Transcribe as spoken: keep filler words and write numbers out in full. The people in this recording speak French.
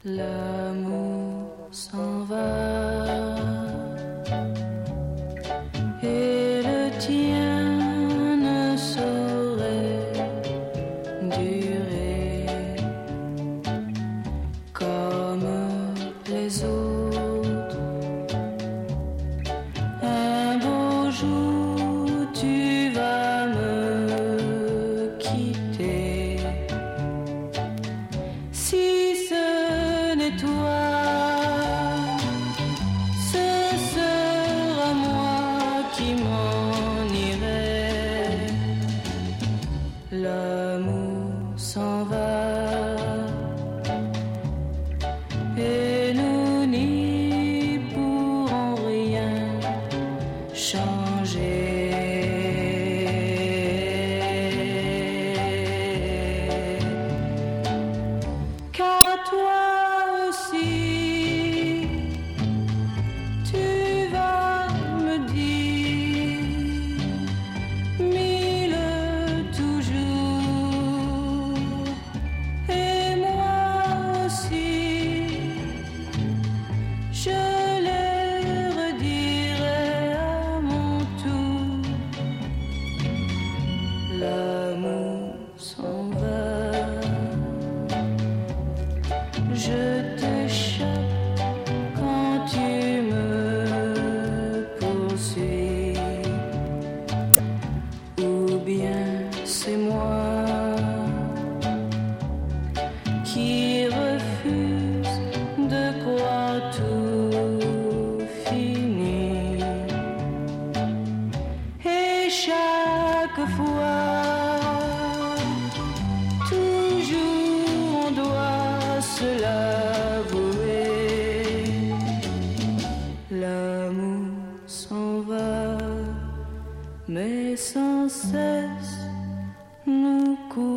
L'amour s'en va et le tien ne saurait durer comme les autres. Un beau jour tu vas me quitter. Si ce n'est toi, ce sera moi qui m'en irai. L'amour s'en va et nous n'y pourrons rien changer. Car toi aussi, tu vas me dire mille toujours, et moi aussi, je les redirai à mon tour. L'amour s'en va, je t'échappe quand tu me poursuis, ou bien c'est moi qui refuse de croire tout fini. Et chaque fois, toujours on doit se l'avouer. L'amour s'en va, mais sans cesse nous court.